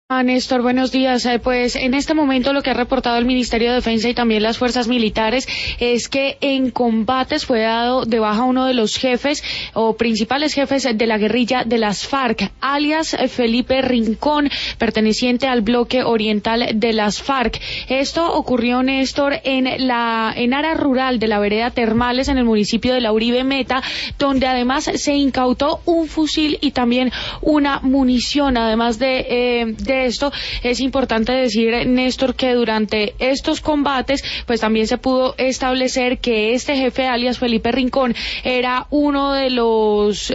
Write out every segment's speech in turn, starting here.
Néstor, buenos días. Pues en este momento lo que ha reportado el Ministerio de Defensa y también las fuerzas militares es que en combates fue dado de baja uno de los jefes o principales jefes de la guerrilla de las FARC, alias Felipe Rincón, perteneciente al bloque oriental de las FARC. Esto ocurrió, Néstor, en área rural de la vereda Termales, en el municipio de La Uribe Meta, donde además se incautó un fusil y también una munición. Además de esto, es importante decir, Néstor, que durante estos combates pues también se pudo establecer que este jefe, alias Felipe Rincón, era uno de los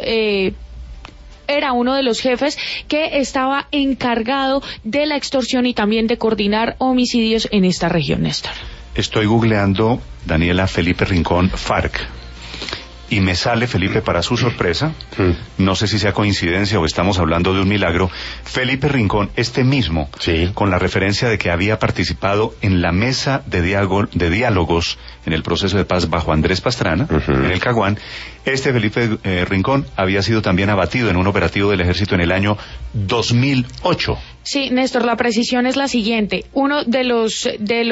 jefes que estaba encargado de la extorsión y también de coordinar homicidios en esta región, Néstor. Estoy googleando, Daniela, Felipe Rincón, FARC. Y me sale, Felipe, para su sorpresa, no sé si sea coincidencia o estamos hablando de un milagro, Felipe Rincón, este mismo, con la referencia de que había participado en la mesa de diálogos en el proceso de paz bajo Andrés Pastrana, en el Caguán. Este Felipe Rincón había sido también abatido en un operativo del ejército en el año 2008. Sí, Néstor, la precisión es la siguiente. Uno de los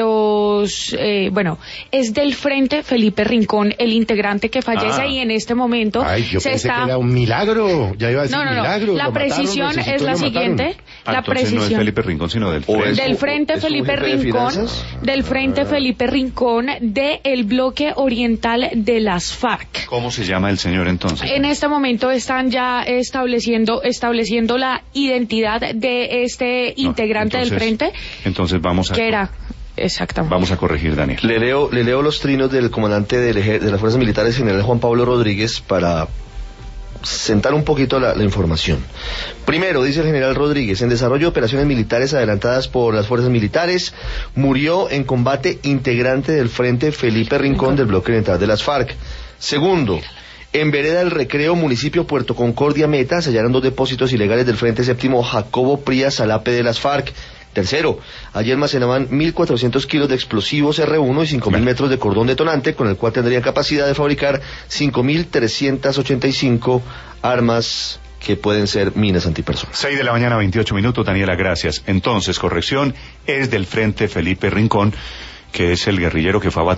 es del Frente Felipe Rincón, el integrante que fallece y en este momento yo pensé que era un milagro. Ya iba a decir milagro. La precisión es la siguiente. La precisión no es Felipe Rincón, sino del Frente Felipe Rincón, del Frente Felipe Rincón del bloque oriental de las FARC. ¿Cómo se llama el señor entonces? En este momento están ya estableciendo la identidad de este integrante del frente. Entonces vamos a... ¿Qué era? Exactamente. Vamos a corregir, Daniel. Le leo los trinos del comandante de las fuerzas militares, general Juan Pablo Rodríguez, para sentar un poquito la información. Primero, dice el general Rodríguez, en desarrollo de operaciones militares adelantadas por las fuerzas militares, murió en combate integrante del Frente Felipe Rincón del bloque oriental de las FARC. Segundo, en Vereda del Recreo, municipio Puerto Concordia Meta, se hallaron 2 depósitos ilegales del Frente Séptimo Jacobo Prías Salape de las FARC. Tercero, allí almacenaban 1.400 kilos de explosivos R1 y 5.000 metros de cordón detonante, con el cual tendrían capacidad de fabricar 5.385 armas que pueden ser minas antipersonas. 6 de la mañana, 28 minutos, Daniela, gracias. Entonces, corrección, es del Frente Felipe Rincón, que es el guerrillero que fue abatido